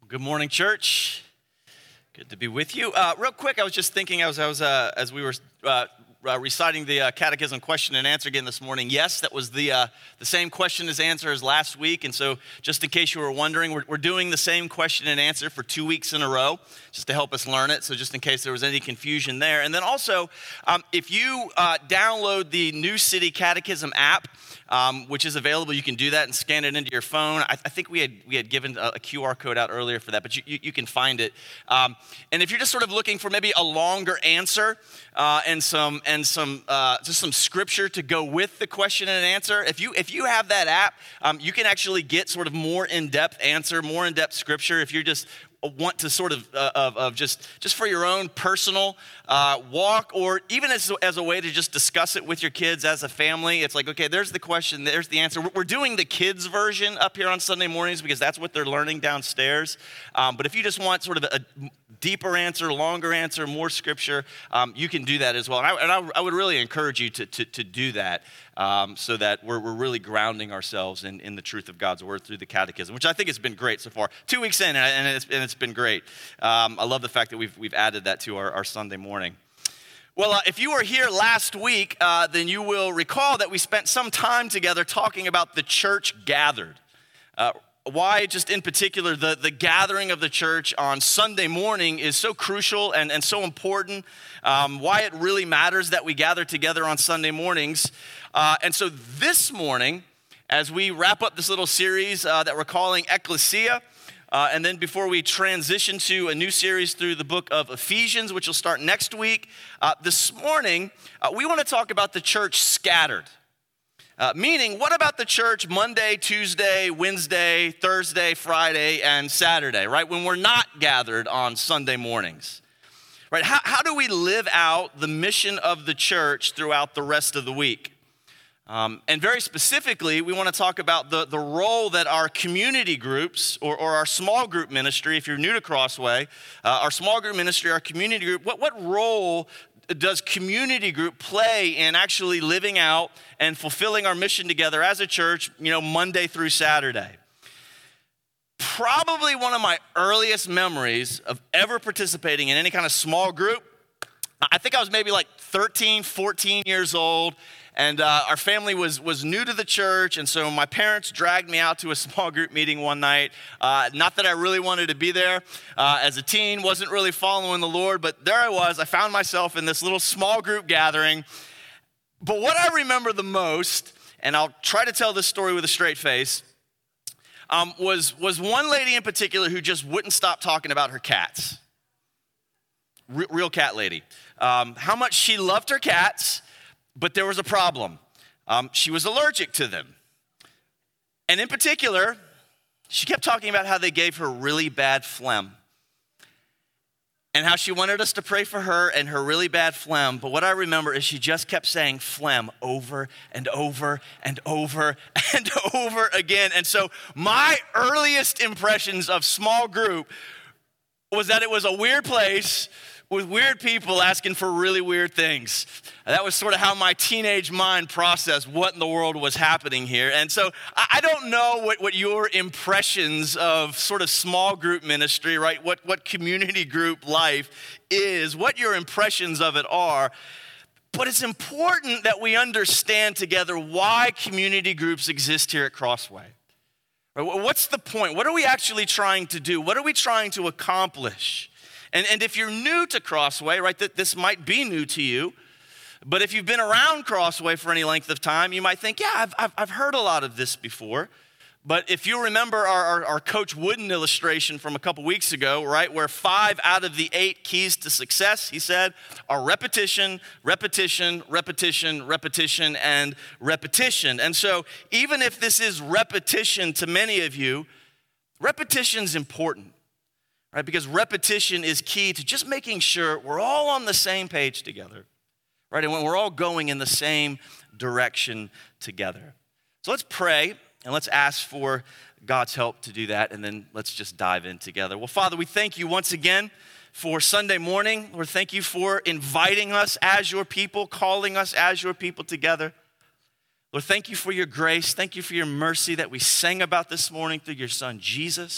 Good morning, church. Good to be with you. Real quick, I was just thinking as we were reciting the catechism question and answer again this morning. Yes, that was the same question as answer as last week. And so just in case you were wondering, we're doing the same question and answer for 2 weeks in a row just to help us learn it. So just in case there was any confusion there. And then also, if you download the New City Catechism app, which is available, you can do that and scan it into your phone. I think we had given a QR code out earlier for that, but you can find it. And if you're just sort of looking for maybe a longer answer and some scripture to go with the question and answer, if you have that app, you can actually get sort of more in-depth answer, more in-depth scripture. If you're just want to sort of just for your own personal walk, or even as a way to just discuss it with your kids as a family. It's like, okay, there's the question, there's the answer. We're doing the kids version up here on Sunday mornings because that's what they're learning downstairs. But if you just want sort of a deeper answer, longer answer, more scripture, you can do that as well. And I would really encourage you to do that so that we're really grounding ourselves in the truth of God's word through the catechism, which I think has been great so far. 2 weeks in, and it's been great. I love the fact that we've added that to our Sunday morning. Well, if you were here last week, then you will recall that we spent some time together talking about the church gathered. Why, just in particular, the gathering of the church on Sunday morning is so crucial and so important, why it really matters that we gather together on Sunday mornings. And so this morning, as we wrap up this little series that we're calling Ecclesia, and then before we transition to a new series through the book of Ephesians, which will start next week, this morning, we want to talk about the church scattered. Meaning, what about the church Monday, Tuesday, Wednesday, Thursday, Friday, and Saturday, right? When we're not gathered on Sunday mornings, right? How do we live out the mission of the church throughout the rest of the week? And very specifically, we want to talk about the role that our community groups or our small group ministry, if you're new to Crossway, our small group ministry, our community group, what role does community group play in actually living out and fulfilling our mission together as a church, Monday through Saturday? Probably one of my earliest memories of ever participating in any kind of small group, I think I was maybe like 13, 14 years old, and our family was new to the church, and so my parents dragged me out to a small group meeting one night. Not that I really wanted to be there. As a teen, wasn't really following the Lord, but there I was. I found myself in this little small group gathering. But what I remember the most, and I'll try to tell this story with a straight face, was one lady in particular who just wouldn't stop talking about her cats. Real cat lady. How much she loved her cats, but there was a problem. She was allergic to them. And in particular, she kept talking about how they gave her really bad phlegm and how she wanted us to pray for her and her really bad phlegm. But what I remember is she just kept saying phlegm over and over and over and over again. And so my earliest impressions of small group was that it was a weird place with weird people asking for really weird things. That was sort of how my teenage mind processed what in the world was happening here. And so I don't know what your impressions of sort of small group ministry, right? What community group life is, what your impressions of it are. But it's important that we understand together why community groups exist here at Crossway. What's the point? What are we actually trying to do? What are we trying to accomplish? And if you're new to Crossway, right, that this might be new to you, but if you've been around Crossway for any length of time, you might think, yeah, I've heard a lot of this before. But if you remember our Coach Wooden illustration from a couple weeks ago, right, where 5 out of the 8 keys to success, he said, are repetition, repetition, repetition, repetition, and repetition. And so even if this is repetition to many of you, repetition's important. Right, because repetition is key to just making sure we're all on the same page together, right? And when we're all going in the same direction together. So let's pray and let's ask for God's help to do that, and then let's just dive in together. Well, Father, we thank you once again for Sunday morning. Lord, thank you for inviting us as your people, calling us as your people together. Lord, thank you for your grace. Thank you for your mercy that we sang about this morning through your son, Jesus.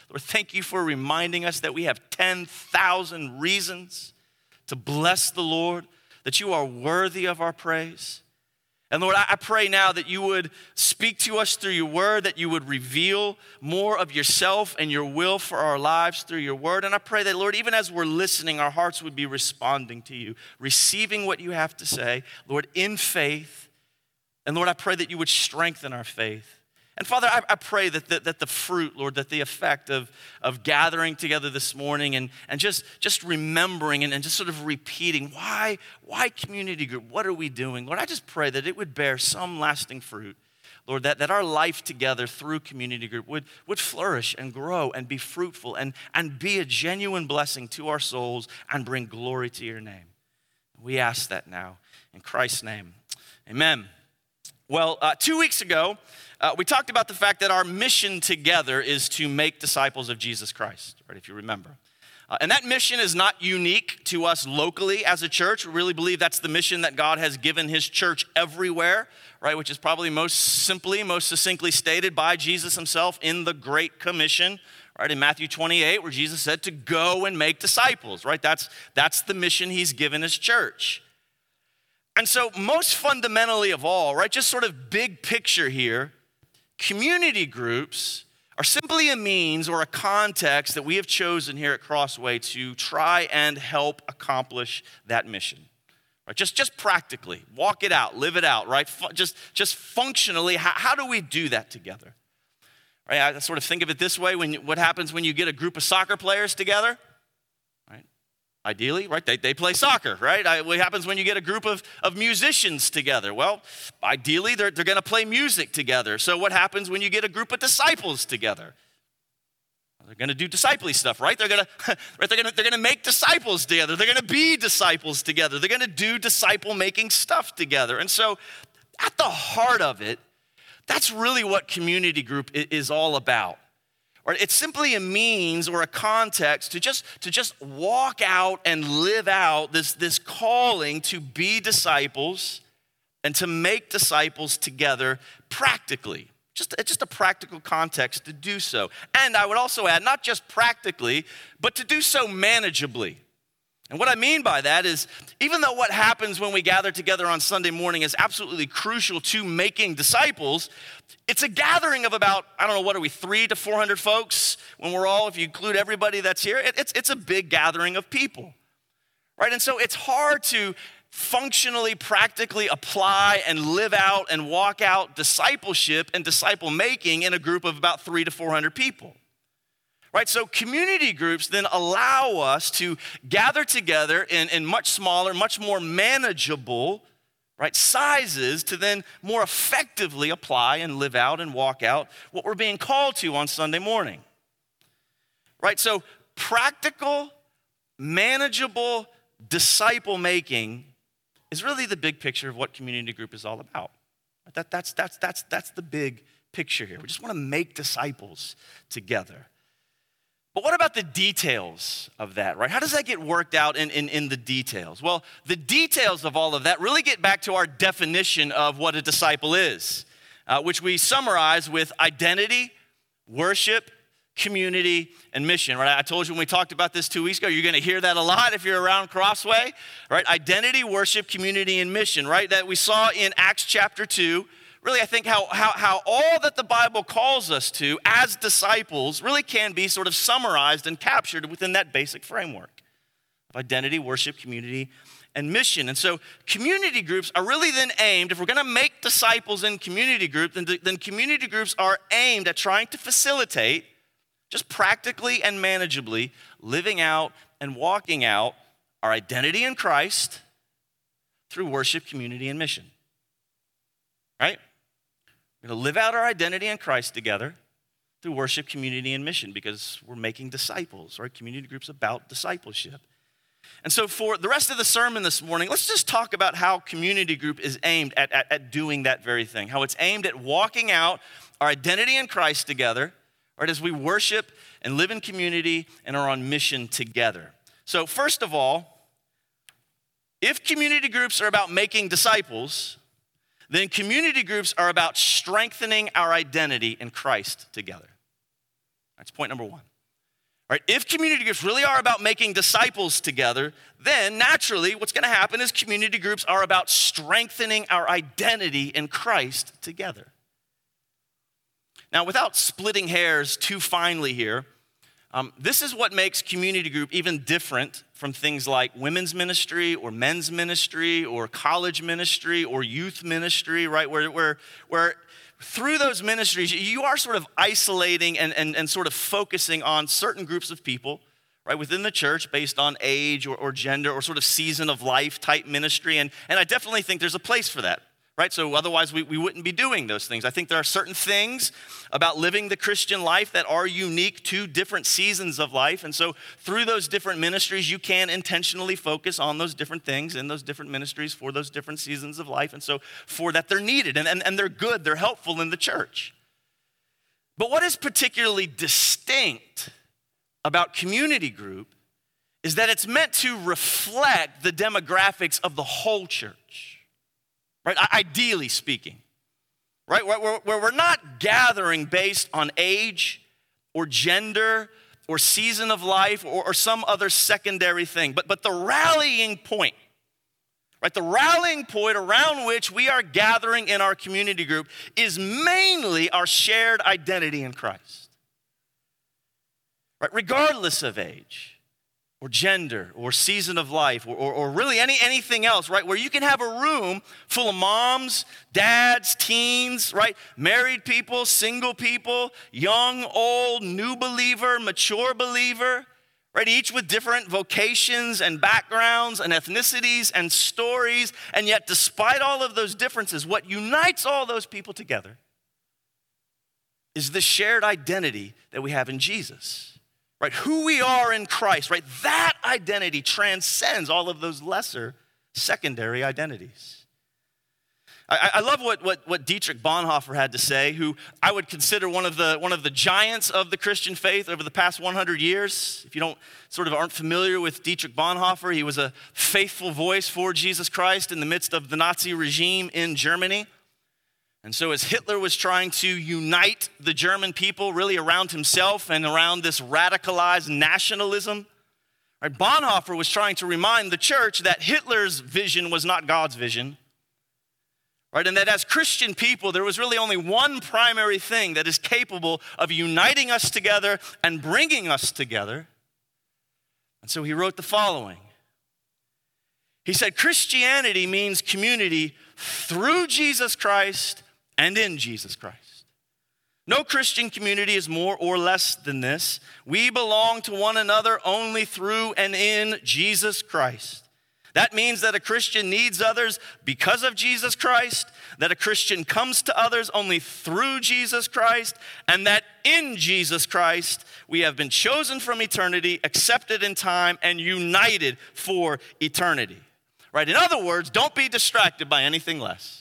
Lord, thank you for reminding us that we have 10,000 reasons to bless the Lord, that you are worthy of our praise. And Lord, I pray now that you would speak to us through your word, that you would reveal more of yourself and your will for our lives through your word. And I pray that, Lord, even as we're listening, our hearts would be responding to you, receiving what you have to say, Lord, in faith. And Lord, I pray that you would strengthen our faith. And Father, I pray that the fruit, Lord, that the effect of gathering together this morning and just remembering and just sort of repeating, why community group? What are we doing? Lord, I just pray that it would bear some lasting fruit. Lord, that our life together through community group would flourish and grow and be fruitful and be a genuine blessing to our souls and bring glory to your name. We ask that now in Christ's name. Amen. Well, 2 weeks ago, we talked about the fact that our mission together is to make disciples of Jesus Christ, right, if you remember. And that mission is not unique to us locally as a church. We really believe that's the mission that God has given his church everywhere, right, which is probably most succinctly stated by Jesus himself in the Great Commission, right, in Matthew 28, where Jesus said to go and make disciples, right? That's the mission he's given his church. And so most fundamentally of all, right, just sort of big picture here, community groups are simply a means or a context that we have chosen here at Crossway to try and help accomplish that mission. Right? Just practically, walk it out, live it out, right? Just functionally, how do we do that together? Right? I sort of think of it this way, what happens when you get a group of soccer players together? Ideally, right, they play soccer, right? What happens when you get a group of musicians together? Well, ideally, they're going to play music together. So what happens when you get a group of disciples together? They're going to do disciple-y stuff, right? They're going to make disciples together. They're going to be disciples together. They're going to do disciple-making stuff together. And so at the heart of it, that's really what community group is all about. It's simply a means or a context to just walk out and live out this calling to be disciples and to make disciples together practically. Just a practical context to do so. And I would also add, not just practically, but to do so manageably. And what I mean by that is, even though what happens when we gather together on Sunday morning is absolutely crucial to making disciples, it's a gathering of about, 300 to 400 folks when we're all, if you include everybody that's here, it's a big gathering of people, right? And so it's hard to functionally, practically apply and live out and walk out discipleship and disciple making in a group of about 300 to 400 people. Right, so community groups then allow us to gather together in much smaller, much more manageable, right, sizes to then more effectively apply and live out and walk out what we're being called to on Sunday morning. Right, so practical, manageable disciple making is really the big picture of what community group is all about. That's the big picture here. We just want to make disciples together. But what about the details of that, right? How does that get worked out in the details? Well, the details of all of that really get back to our definition of what a disciple is, which we summarize with identity, worship, community, and mission, right? I told you when we talked about this 2 weeks ago, you're going to hear that a lot if you're around Crossway, right? Identity, worship, community, and mission, right? That we saw in Acts chapter 2. Really, I think how all that the Bible calls us to as disciples really can be sort of summarized and captured within that basic framework of identity, worship, community, and mission. And so community groups are really then aimed, if we're going to make disciples in community groups, then community groups are aimed at trying to facilitate, just practically and manageably, living out and walking out our identity in Christ through worship, community, and mission. Right? We're going to live out our identity in Christ together through worship, community, and mission because we're making disciples, right? Community groups about discipleship. And so for the rest of the sermon this morning, let's just talk about how community group is aimed at doing that very thing, how it's aimed at walking out our identity in Christ together, right, as we worship and live in community and are on mission together. So first of all, if community groups are about making disciples, then community groups are about strengthening our identity in Christ together. That's point number one. Right? If community groups really are about making disciples together, then naturally what's going to happen is community groups are about strengthening our identity in Christ together. Now, without splitting hairs too finely here, this is what makes community group even different from things like women's ministry or men's ministry or college ministry or youth ministry, right? Where through those ministries, you are sort of isolating and sort of focusing on certain groups of people, right, within the church based on age or gender or sort of season of life type ministry. And I definitely think there's a place for that, right? So otherwise we wouldn't be doing those things. I think there are certain things about living the Christian life that are unique to different seasons of life. And so through those different ministries, you can intentionally focus on those different things in those different ministries for those different seasons of life. And so for that, they're needed and they're good, they're helpful in the church. But what is particularly distinct about community group is that it's meant to reflect the demographics of the whole church. Right, ideally speaking, right, where we're not gathering based on age or gender or season of life or some other secondary thing, but the rallying point, right, the rallying point around which we are gathering in our community group is mainly our shared identity in Christ, right, regardless of age or gender, or season of life, or really anything else, right? Where you can have a room full of moms, dads, teens, right? Married people, single people, young, old, new believer, mature believer, right? Each with different vocations and backgrounds and ethnicities and stories. And yet, despite all of those differences, what unites all those people together is the shared identity that we have in Jesus. Right, who we are in Christ, right? That identity transcends all of those lesser secondary identities. I love what Dietrich Bonhoeffer had to say, who I would consider one of the giants of the Christian faith over the past 100 years. If you aren't familiar with Dietrich Bonhoeffer, he was a faithful voice for Jesus Christ in the midst of the Nazi regime in Germany. And so as Hitler was trying to unite the German people really around himself and around this radicalized nationalism, right, Bonhoeffer was trying to remind the church that Hitler's vision was not God's vision, right? And that as Christian people, there was really only one primary thing that is capable of uniting us together and bringing us together. And so he wrote the following. He said, Christianity means community through Jesus Christ and in Jesus Christ. No Christian community is more or less than this. We belong to one another only through and in Jesus Christ. That means that a Christian needs others because of Jesus Christ, that a Christian comes to others only through Jesus Christ, and that in Jesus Christ we have been chosen from eternity, accepted in time, and united for eternity. Right? In other words, don't be distracted by anything less.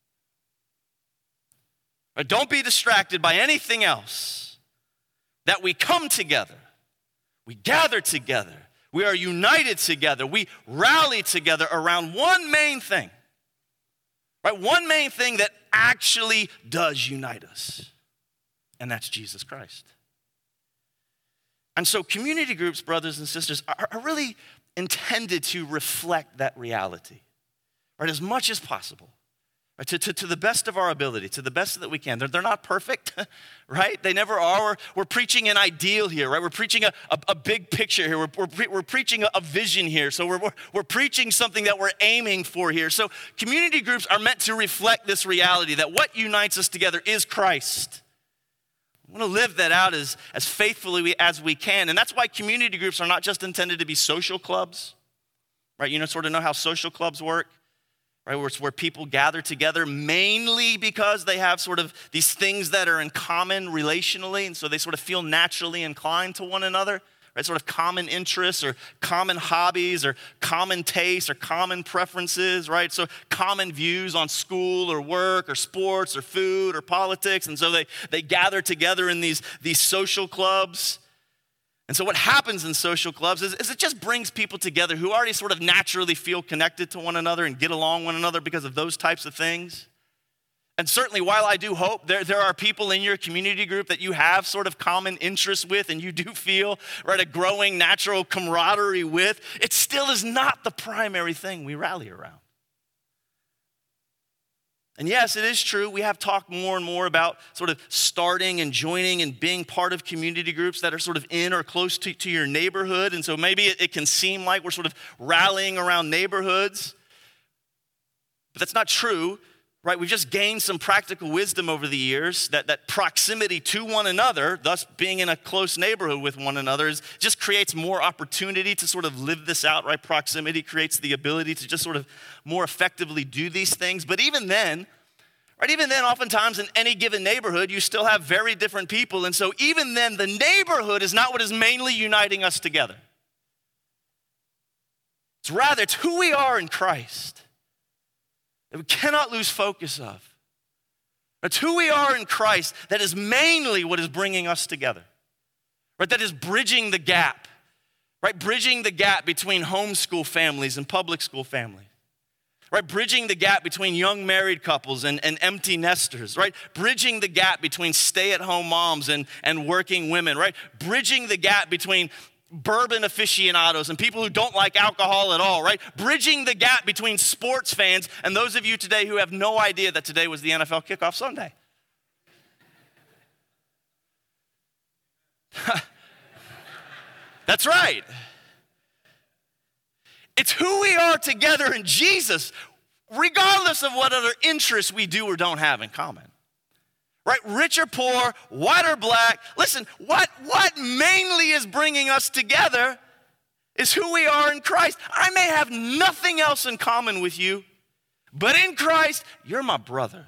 Right? Don't be distracted by anything else. That we come together, we gather together, we are united together, we rally together around one main thing. Right? One main thing that actually does unite us, and that's Jesus Christ. And so community groups, brothers and sisters, are really intended to reflect that reality, right, as much as possible, right, to the best of our ability, to the best that we can. They're not perfect, right? They never are. We're preaching an ideal here, right? We're preaching a big picture here. We're preaching a vision here. So we're preaching something that we're aiming for here. So community groups are meant to reflect this reality that what unites us together is Christ. I want to live that out as faithfully as we can. And that's why community groups are not just intended to be social clubs, right? You know how social clubs work, right? Where people gather together mainly because they have sort of these things that are in common relationally. And so they sort of feel naturally inclined to one another, right? Sort of common interests or common hobbies or common tastes or common preferences, right? So common views on school or work or sports or food or politics. And so they gather together in these social clubs. And so what happens in social clubs is it just brings people together who already sort of naturally feel connected to one another and get along one another because of those types of things. And certainly, while I do hope there are people in your community group that you have sort of common interests with and you do feel, right, a growing natural camaraderie with, it still is not the primary thing we rally around. And yes, it is true, we have talked more and more about sort of starting and joining and being part of community groups that are sort of in or close to your neighborhood. And so maybe it can seem like we're sort of rallying around neighborhoods, but that's not true. Right, we've just gained some practical wisdom over the years that proximity to one another, thus being in a close neighborhood with one another, just creates more opportunity to sort of live this out, right? Proximity creates the ability to just sort of more effectively do these things. But even then, oftentimes in any given neighborhood, you still have very different people. And so even then, the neighborhood is not what is mainly uniting us together. It's who we are in Christ that we cannot lose focus of. It's who we are in Christ that is mainly what is bringing us together. Right? That is bridging the gap. Right? Bridging the gap between homeschool families and public school families. Right? Bridging the gap between young married couples and empty nesters. Right? Bridging the gap between stay-at-home moms and working women. Right? Bridging the gap between bourbon aficionados and people who don't like alcohol at all, right? Bridging the gap between sports fans and those of you today who have no idea that today was the NFL kickoff Sunday. That's right. It's who we are together in Jesus, regardless of what other interests we do or don't have in common. Right, rich or poor, white or black. Listen, what mainly is bringing us together is who we are in Christ. I may have nothing else in common with you, but in Christ, you're my brother.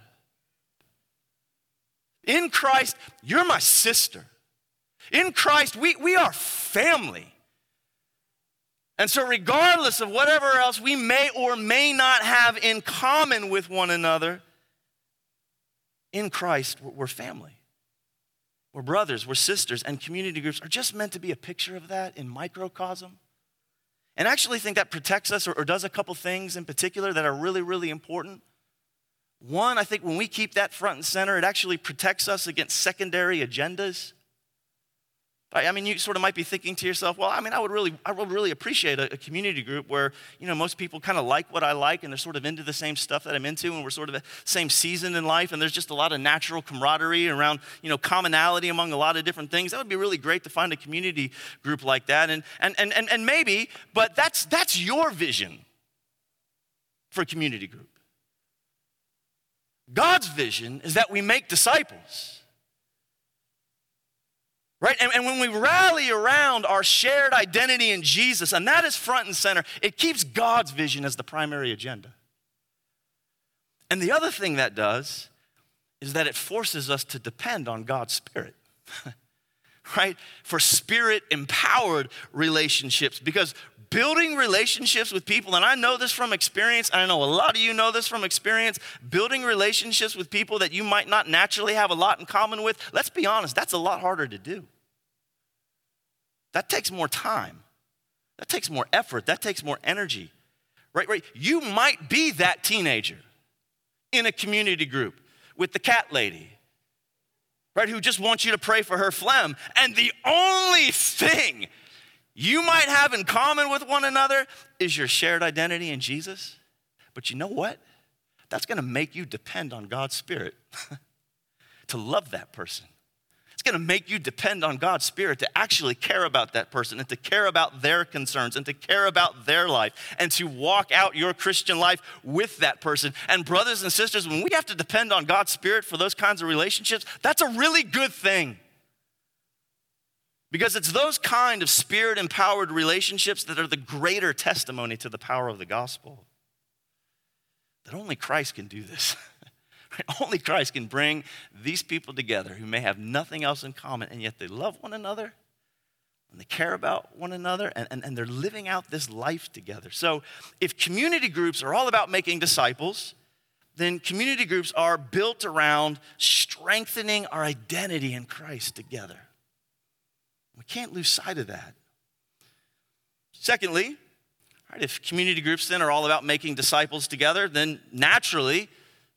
In Christ, you're my sister. In Christ, we are family. And so regardless of whatever else we may or may not have in common with one another, in Christ, we're family. We're brothers, we're sisters, and community groups are just meant to be a picture of that in microcosm. And I actually think that protects us or does a couple things in particular that are really, really important. One, I think when we keep that front and center, it actually protects us against secondary agendas. I mean, you sort of might be thinking to yourself, well, I mean, I would really appreciate a community group where, you know, most people kind of like what I like and they're sort of into the same stuff that I'm into and we're sort of the same season in life and there's just a lot of natural camaraderie around, you know, commonality among a lot of different things. That would be really great to find a community group like that. And maybe, but that's your vision for a community group. God's vision is that we make disciples. Right? And when we rally around our shared identity in Jesus, and that is front and center, it keeps God's vision as the primary agenda. And the other thing that does is that it forces us to depend on God's Spirit, right? For Spirit-empowered relationships, because building relationships with people, and I know this from experience, and I know a lot of you know this from experience, building relationships with people that you might not naturally have a lot in common with, let's be honest, that's a lot harder to do. That takes more time. That takes more effort. That takes more energy, right? You might be that teenager in a community group with the cat lady, right, who just wants you to pray for her phlegm, and the only thing you might have in common with one another is your shared identity in Jesus. But you know what? That's going to make you depend on God's Spirit to love that person. It's going to make you depend on God's Spirit to actually care about that person and to care about their concerns and to care about their life and to walk out your Christian life with that person. And brothers and sisters, when we have to depend on God's Spirit for those kinds of relationships, that's a really good thing. Because it's those kind of Spirit-empowered relationships that are the greater testimony to the power of the gospel. That only Christ can do this. Only Christ can bring these people together who may have nothing else in common, and yet they love one another, and they care about one another, and they're living out this life together. So if community groups are all about making disciples, then community groups are built around strengthening our identity in Christ together. We can't lose sight of that. Secondly, right, if community groups then are all about making disciples together, then naturally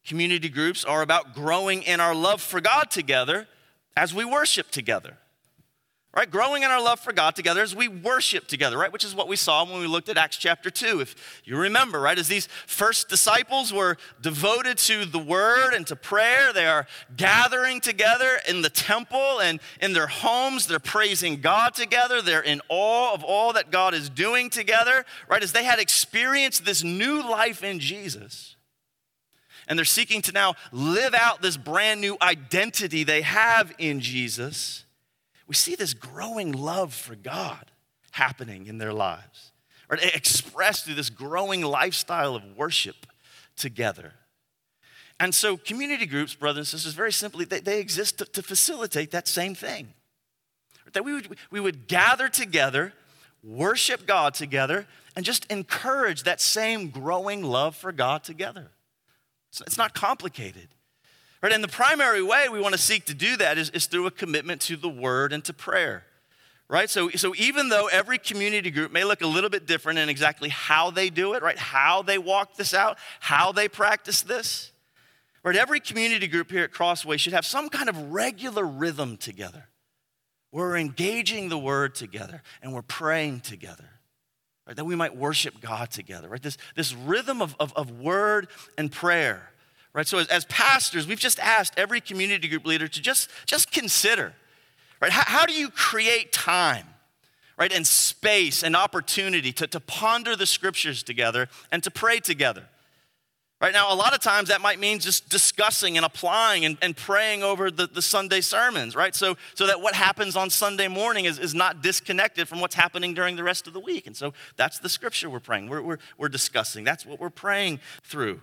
community groups are about growing in our love for God together as we worship together. Right? Growing in our love for God together as we worship together, right? Which is what we saw when we looked at Acts chapter 2. If you remember, right? As these first disciples were devoted to the word and to prayer, they are gathering together in the temple and in their homes. They're praising God together. They're in awe of all that God is doing together, right? As they had experienced this new life in Jesus. And they're seeking to now live out this brand new identity they have in Jesus. We see this growing love for God happening in their lives, or expressed through this growing lifestyle of worship together. And so community groups, brothers and sisters, very simply, they exist to facilitate that same thing. That we would gather together, worship God together, and just encourage that same growing love for God together. It's not complicated. Right, and the primary way we want to seek to do that is through a commitment to the word and to prayer. Right? So even though every community group may look a little bit different in exactly how they do it, right? How they walk this out, how they practice this. Right? Every community group here at Crossway should have some kind of regular rhythm together. We're engaging the word together and we're praying together. Right? That we might worship God together. Right? This rhythm of word and prayer. Right, so as pastors, we've just asked every community group leader to just consider, right, how do you create time, right, and space and opportunity to ponder the scriptures together and to pray together. Right now, a lot of times that might mean just discussing and applying and praying over the Sunday sermons, right? So that what happens on Sunday morning is not disconnected from what's happening during the rest of the week. And so that's the scripture we're praying, we're discussing. That's what we're praying through.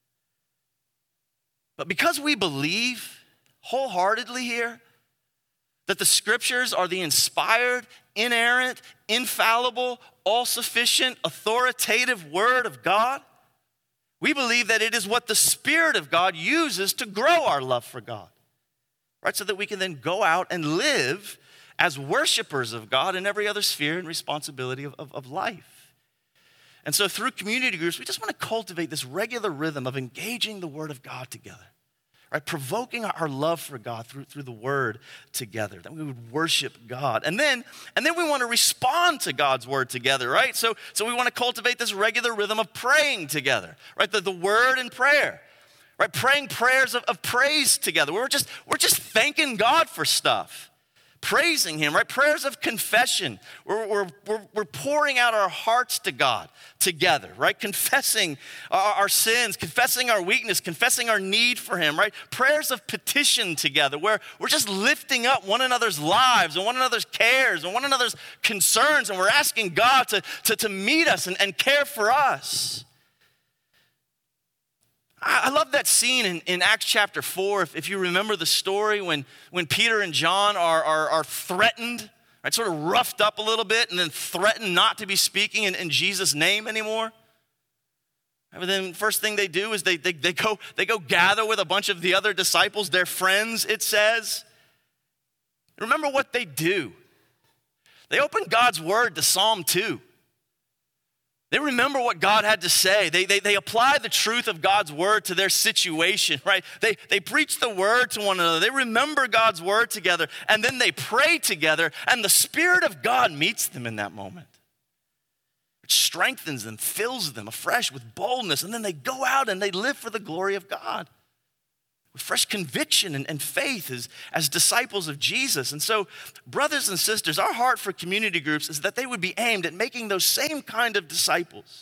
But because we believe wholeheartedly here that the scriptures are the inspired, inerrant, infallible, all-sufficient, authoritative word of God, we believe that it is what the Spirit of God uses to grow our love for God, right? So that we can then go out and live as worshipers of God in every other sphere and responsibility of life. And so through community groups, we just want to cultivate this regular rhythm of engaging the Word of God together, right? Provoking our love for God through the Word together, that we would worship God. And then we want to respond to God's Word together, right? So we want to cultivate this regular rhythm of praying together, right? The Word and prayer, right? Praying prayers of praise together. We're just thanking God for stuff. Praising him, right? Prayers of confession. We're pouring out our hearts to God together, right? Confessing our sins, confessing our weakness, confessing our need for him, right? Prayers of petition together, where we're just lifting up one another's lives and one another's cares and one another's concerns, and we're asking God to meet us and care for us. I love that scene in Acts chapter 4, if you remember the story when Peter and John are threatened, right, sort of roughed up a little bit and then threatened not to be speaking in Jesus' name anymore. And then first thing they do is they go gather with a bunch of the other disciples, their friends, it says. Remember what they do. They open God's word to Psalm 2. They remember what God had to say. They apply the truth of God's word to their situation, right? They preach the word to one another. They remember God's word together, and then they pray together, and the Spirit of God meets them in that moment. It strengthens them, fills them afresh with boldness, and then they go out and they live for the glory of God with fresh conviction and faith as disciples of Jesus. And so, brothers and sisters, our heart for community groups is that they would be aimed at making those same kind of disciples,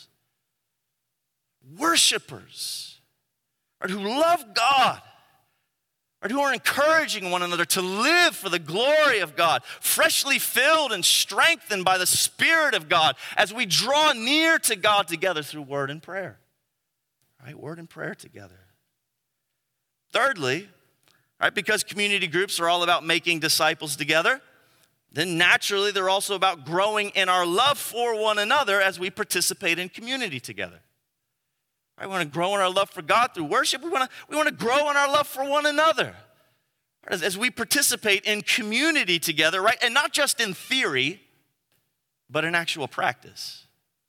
worshipers, right, who love God, right, who are encouraging one another to live for the glory of God, freshly filled and strengthened by the Spirit of God as we draw near to God together through word and prayer, right? Word and prayer together. Thirdly, right, because community groups are all about making disciples together, then naturally they're also about growing in our love for one another as we participate in community together. Right, we want to grow in our love for God through worship. We want to grow in our love for one another as we participate in community together, right? And not just in theory, but in actual practice.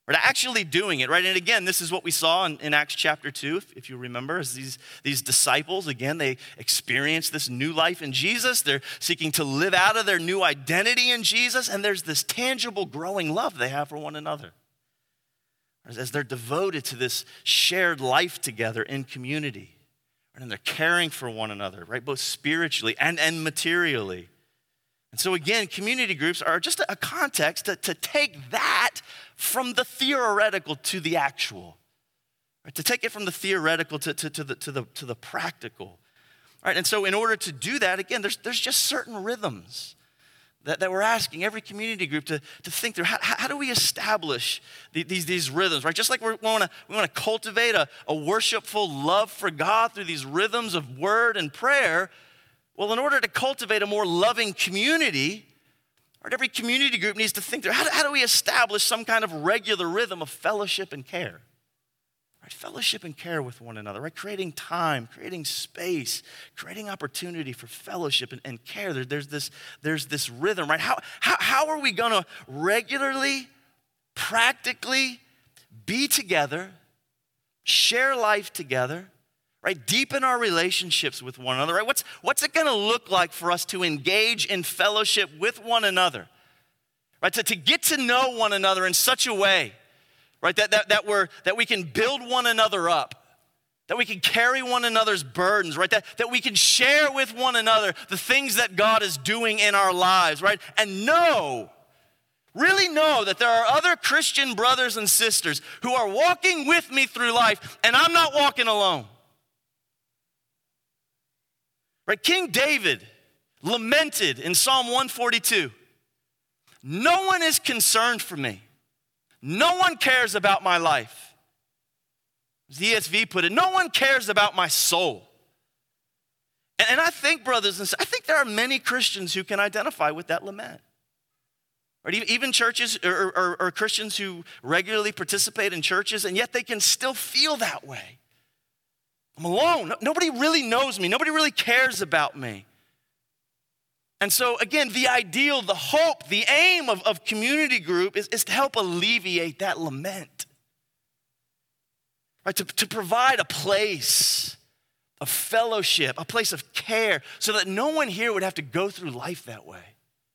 Right? Actually doing it, right? And again, this is what we saw in Acts chapter 2, if you remember, as these disciples, again, they experience this new life in Jesus. They're seeking to live out of their new identity in Jesus, and there's this tangible growing love they have for one another. As they're devoted to this shared life together in community, right? And they're caring for one another, right? Both spiritually and materially. And so again, community groups are just a context to take that from the theoretical to the actual, right? To take it from the theoretical to the practical, right? And so in order to do that, again, there's just certain rhythms that we're asking every community group to think through. How do we establish these rhythms, right? Just like we want to cultivate a worshipful love for God through these rhythms of word and prayer. Well, in order to cultivate a more loving community, right, every community group needs to think through, how do we establish some kind of regular rhythm of fellowship and care? Right, fellowship and care with one another, right? Creating time, creating space, creating opportunity for fellowship and care. There's this rhythm, right? How are we going to regularly, practically be together, share life together, right? Deepen our relationships with one another, right? What's it gonna look like for us to engage in fellowship with one another, right? To get to know one another in such a way, right? That we can build one another up, that we can carry one another's burdens, right? That we can share with one another the things that God is doing in our lives, right? And really know that there are other Christian brothers and sisters who are walking with me through life, and I'm not walking alone. Right, King David lamented in Psalm 142, "No one is concerned for me. No one cares about my life." As the ESV put it, no one cares about my soul. And I think, brothers and sisters, I think there are many Christians who can identify with that lament. Right, even churches or Christians who regularly participate in churches, and yet they can still feel that way. I'm alone. Nobody really knows me. Nobody really cares about me. And so again, the ideal, the hope, the aim of community group is to help alleviate that lament. Right? To provide a place of fellowship, a place of care, so that no one here would have to go through life that way.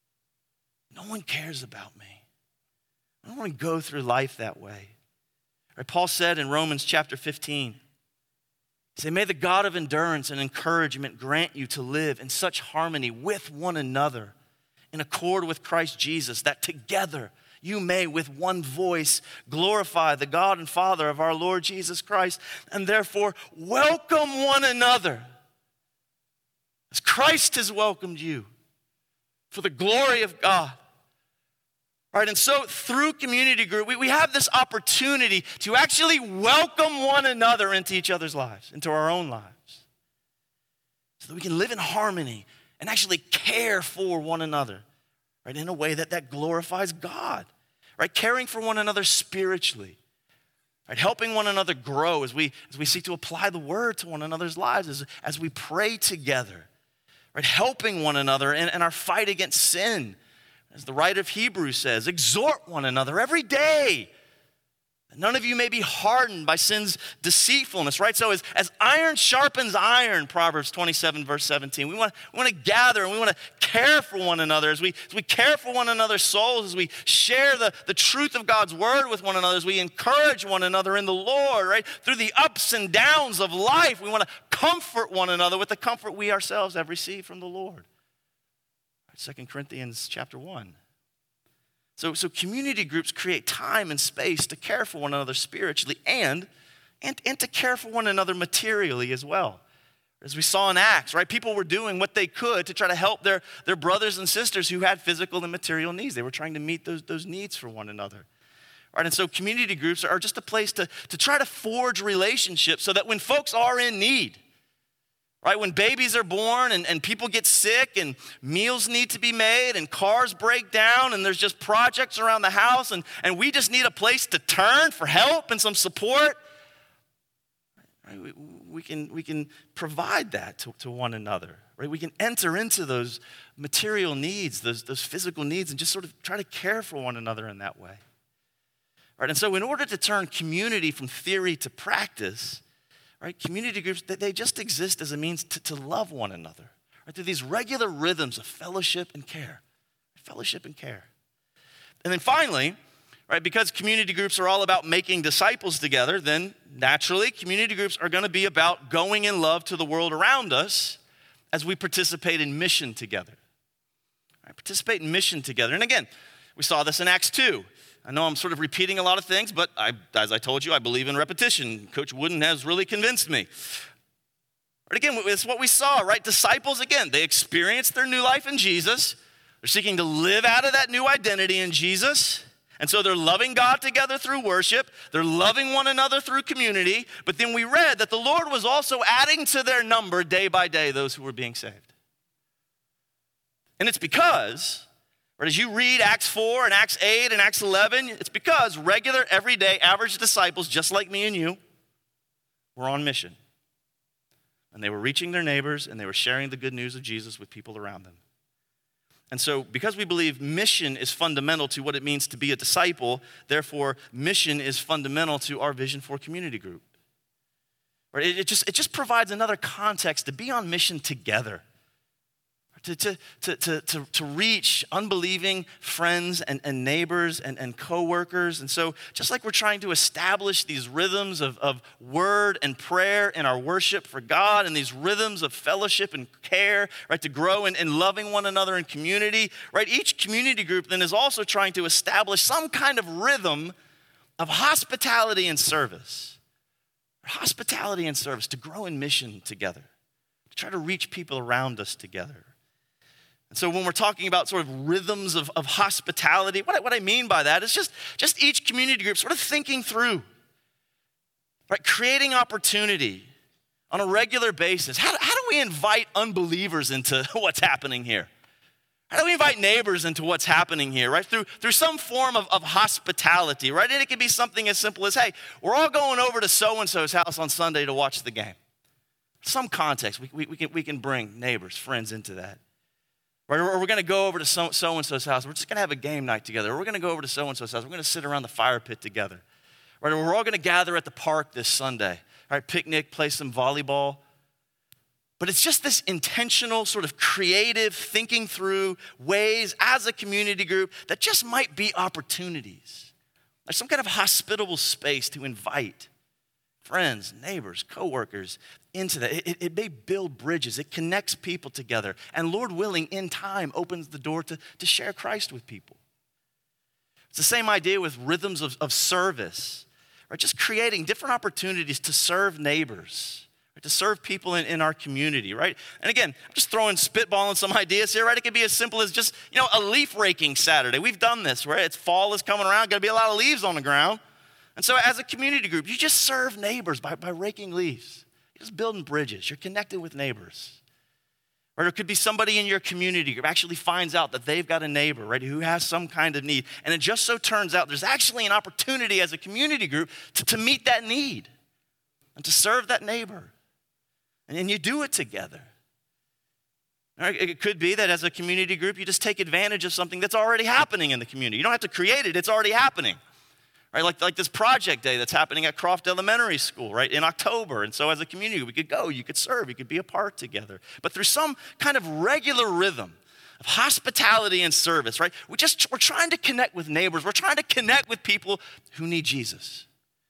No one cares about me. I don't want to go through life that way. Right? Paul said in Romans chapter 15, he said, "May the God of endurance and encouragement grant you to live in such harmony with one another, in accord with Christ Jesus, that together you may with one voice glorify the God and Father of our Lord Jesus Christ, and therefore welcome one another as Christ has welcomed you for the glory of God." Right, and so through community group, we have this opportunity to actually welcome one another into each other's lives, into our own lives, so that we can live in harmony and actually care for one another, right, in a way that glorifies God, right, caring for one another spiritually, right, helping one another grow as we seek to apply the word to one another's lives, as we pray together, right, helping one another in our fight against sin. As the writer of Hebrews says, exhort one another every day, that none of you may be hardened by sin's deceitfulness, right? So as iron sharpens iron, Proverbs 27, verse 17, we want to gather and we want to care for one another. As we care for one another's souls, as we share the truth of God's word with one another, as we encourage one another in the Lord, right? Through the ups and downs of life, we want to comfort one another with the comfort we ourselves have received from the Lord. 2 Corinthians chapter 1. So community groups create time and space to care for one another spiritually and to care for one another materially as well. As we saw in Acts, right? People were doing what they could to try to help their brothers and sisters who had physical and material needs. They were trying to meet those needs for one another. Right? And so community groups are just a place to try to forge relationships so that when folks are in need, right, when babies are born and people get sick and meals need to be made and cars break down and there's just projects around the house and we just need a place to turn for help and some support, right, we can provide that to one another. Right? We can enter into those material needs, those physical needs, and just sort of try to care for one another in that way. right? And so in order to turn community from theory to practice, right, community groups, they just exist as a means to love one another, right, through these regular rhythms of fellowship and care. Fellowship and care. And then finally, right, because community groups are all about making disciples together, then naturally community groups are going to be about going in love to the world around us as we participate in mission together. Right, participate in mission together. And again, we saw this in Acts 2. I know I'm sort of repeating a lot of things, but as I told you, I believe in repetition. Coach Wooden has really convinced me. But again, it's what we saw, right? Disciples, again, they experienced their new life in Jesus. They're seeking to live out of that new identity in Jesus. And so they're loving God together through worship. They're loving one another through community. But then we read that the Lord was also adding to their number day by day those who were being saved. And it's because, right, as you read Acts 4 and Acts 8 and Acts 11, it's because regular, everyday, average disciples, just like me and you, were on mission. And they were reaching their neighbors and they were sharing the good news of Jesus with people around them. And so because we believe mission is fundamental to what it means to be a disciple, therefore mission is fundamental to our vision for community group. Right? It just provides another context to be on mission together. To reach unbelieving friends and neighbors and coworkers. And so just like we're trying to establish these rhythms of word and prayer in our worship for God and these rhythms of fellowship and care, right, to grow in loving one another in community, right, each community group then is also trying to establish some kind of rhythm of hospitality and service. Hospitality and service, to grow in mission together, to try to reach people around us together. And so when we're talking about sort of rhythms of hospitality, what I mean by that is just each community group sort of thinking through, right, creating opportunity on a regular basis. How do we invite unbelievers into what's happening here? How do we invite neighbors into what's happening here, right? Through some form of hospitality, right? And it can be something as simple as, hey, we're all going over to so-and-so's house on Sunday to watch the game. Some context, we can bring neighbors, friends into that. Right, or we're going to go over to so-and-so's house. We're just going to have a game night together. Or we're going to go over to so-and-so's house. We're going to sit around the fire pit together. Right, or we're all going to gather at the park this Sunday. Right, picnic, play some volleyball. But it's just this intentional sort of creative thinking through ways as a community group that just might be opportunities. Like some kind of hospitable space to invite friends, neighbors, coworkers into that. It may build bridges. It connects people together. And Lord willing, in time, opens the door to share Christ with people. It's the same idea with rhythms of service, right? Just creating different opportunities to serve neighbors, right? To serve people in our community, right? And again, I'm just spitballing some ideas here, right? It could be as simple as just, a leaf raking Saturday. We've done this, right? It's fall is coming around, gonna be a lot of leaves on the ground. And so as a community group, you just serve neighbors by raking leaves. You're just building bridges. You're connected with neighbors. Or it could be somebody in your community group actually finds out that they've got a neighbor, right, who has some kind of need. And it just so turns out there's actually an opportunity as a community group to meet that need and to serve that neighbor. And you do it together. Right? It could be that as a community group, you just take advantage of something that's already happening in the community. You don't have to create it. It's already happening. Right, like this project day that's happening at Croft Elementary School, right, in October. And so as a community, we could go, you could serve, you could be a part together. But through some kind of regular rhythm of hospitality and service, right, we're trying to connect with neighbors. We're trying to connect with people who need Jesus.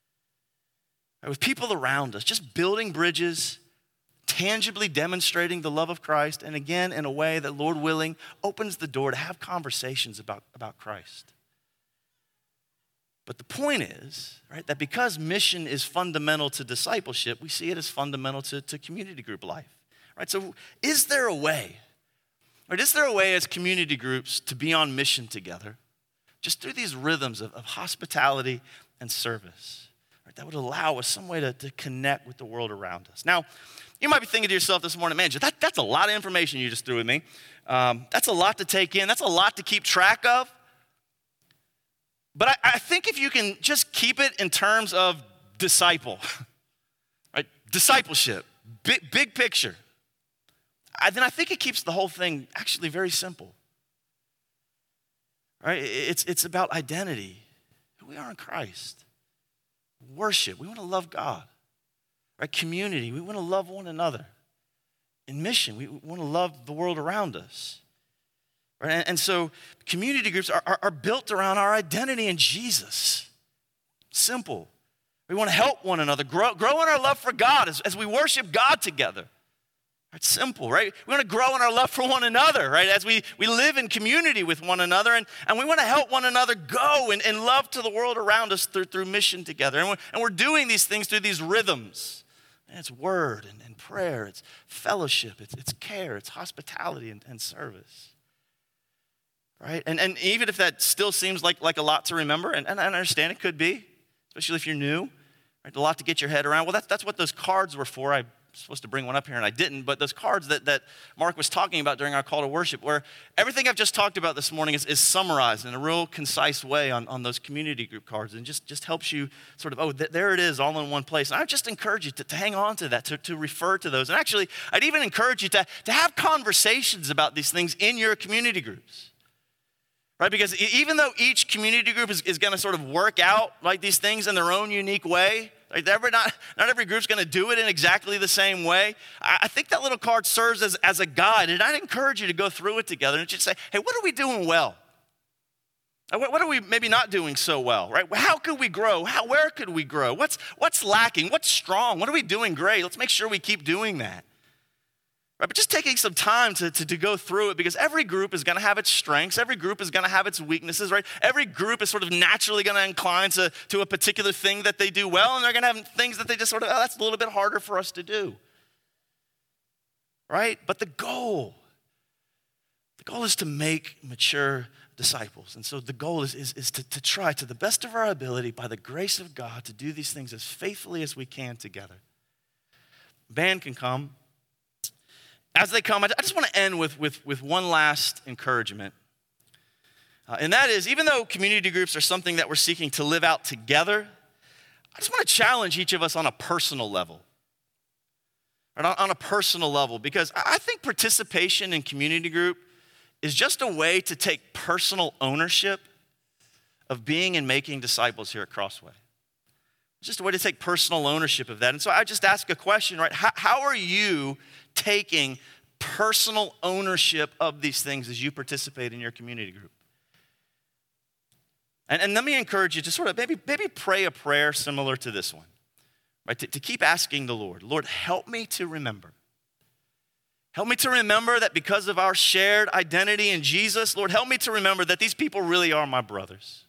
Right, with people around us, just building bridges, tangibly demonstrating the love of Christ, and again, in a way that, Lord willing, opens the door to have conversations about Christ. But the point is, right, that because mission is fundamental to discipleship, we see it as fundamental to community group life. Right? So is there a way, right, is there a way as community groups to be on mission together, just through these rhythms of hospitality and service, right, that would allow us some way to connect with the world around us? Now, you might be thinking to yourself this morning, man, that's a lot of information you just threw at me. That's a lot to take in. That's a lot to keep track of. But I think if you can just keep it in terms of disciple, right? Discipleship, big picture, then I think it keeps the whole thing actually very simple. Right? It's about identity. Who we are in Christ. Worship, we want to love God. Right? Community, we want to love one another. In mission, we want to love the world around us. Right? And so community groups are built around our identity in Jesus. Simple. We want to help one another, grow in our love for God as we worship God together. It's simple, right? We want to grow in our love for one another, right? As we live in community with one another, and we want to help one another go and love to the world around us through mission together. And we're doing these things through these rhythms. And it's word and prayer, it's fellowship, it's care, it's hospitality and service. Right? And even if that still seems like a lot to remember, and I understand it could be, especially if you're new, right? A lot to get your head around. Well, that's what those cards were for. I was supposed to bring one up here and I didn't, but those cards that Mark was talking about during our call to worship, where everything I've just talked about this morning is summarized in a real concise way on those community group cards, and just helps you sort of, there it is all in one place. And I just encourage you to hang on to that, to refer to those. And actually, I'd even encourage you to have conversations about these things in your community groups. Right? Because even though each community group is going to sort of work out like these things in their own unique way, like not every group's going to do it in exactly the same way. I think that little card serves as a guide, and I'd encourage you to go through it together and just say, hey, what are we doing well? What are we maybe not doing so well, right? How could we grow? Where could we grow? What's lacking? What's strong? What are we doing great? Let's make sure we keep doing that. Right, but just taking some time to go through it, because every group is going to have its strengths. Every group is going to have its weaknesses, right? Every group is sort of naturally going to incline to a particular thing that they do well, and they're going to have things that they just sort of, that's a little bit harder for us to do, right? But the goal is to make mature disciples. And so the goal is to try to the best of our ability, by the grace of God, to do these things as faithfully as we can together. Band can come. As they come, I just want to end with one last encouragement. And that is, even though community groups are something that we're seeking to live out together, I just want to challenge each of us on a personal level. Right, on a personal level, because I think participation in community group is just a way to take personal ownership of being and making disciples here at Crossway. It's just a way to take personal ownership of that. And so I just ask a question, right? How are you taking personal ownership of these things as you participate in your community group? And let me encourage you to sort of maybe pray a prayer similar to this one, right? To keep asking the Lord, help me to remember. Help me to remember that because of our shared identity in Jesus, Lord, help me to remember that these people really are my brothers.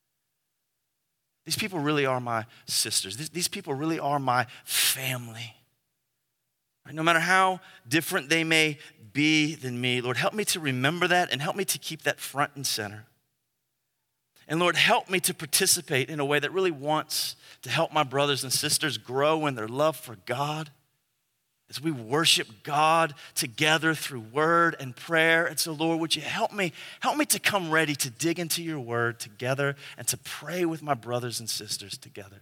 These people really are my sisters. These people really are my family. No matter how different they may be than me, Lord, help me to remember that, and help me to keep that front and center. And Lord, help me to participate in a way that really wants to help my brothers and sisters grow in their love for God, as we worship God together through word and prayer. And so, Lord, would you help me to come ready to dig into your word together and to pray with my brothers and sisters together.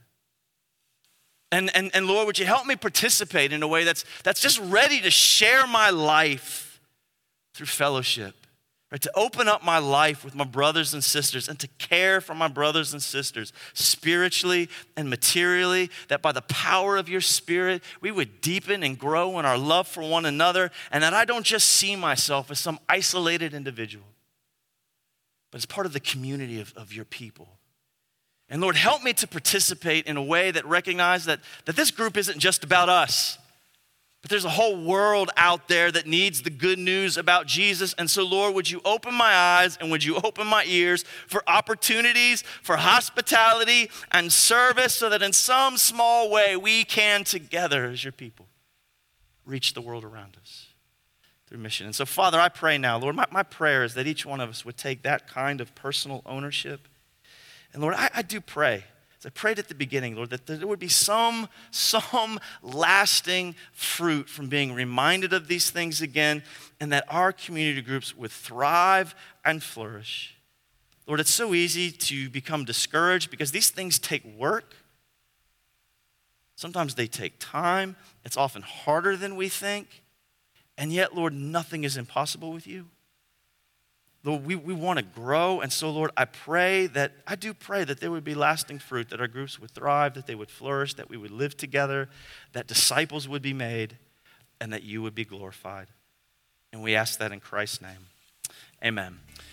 And Lord, would you help me participate in a way that's just ready to share my life through fellowship, right? To open up my life with my brothers and sisters, and to care for my brothers and sisters spiritually and materially, that by the power of your Spirit, we would deepen and grow in our love for one another, and that I don't just see myself as some isolated individual, but as part of the community of your people. And Lord, help me to participate in a way that recognizes that this group isn't just about us, but there's a whole world out there that needs the good news about Jesus. And so, Lord, would you open my eyes and would you open my ears for opportunities, for hospitality and service, so that in some small way we can together as your people reach the world around us through mission. And so, Father, I pray now, Lord, my prayer is that each one of us would take that kind of personal ownership. And Lord, I do pray, as I prayed at the beginning, Lord, that there would be some lasting fruit from being reminded of these things again, and that our community groups would thrive and flourish. Lord, it's so easy to become discouraged because these things take work. Sometimes they take time. It's often harder than we think. And yet, Lord, nothing is impossible with you. Lord, we want to grow. And so, Lord, I do pray that there would be lasting fruit, that our groups would thrive, that they would flourish, that we would live together, that disciples would be made, and that you would be glorified. And we ask that in Christ's name. Amen.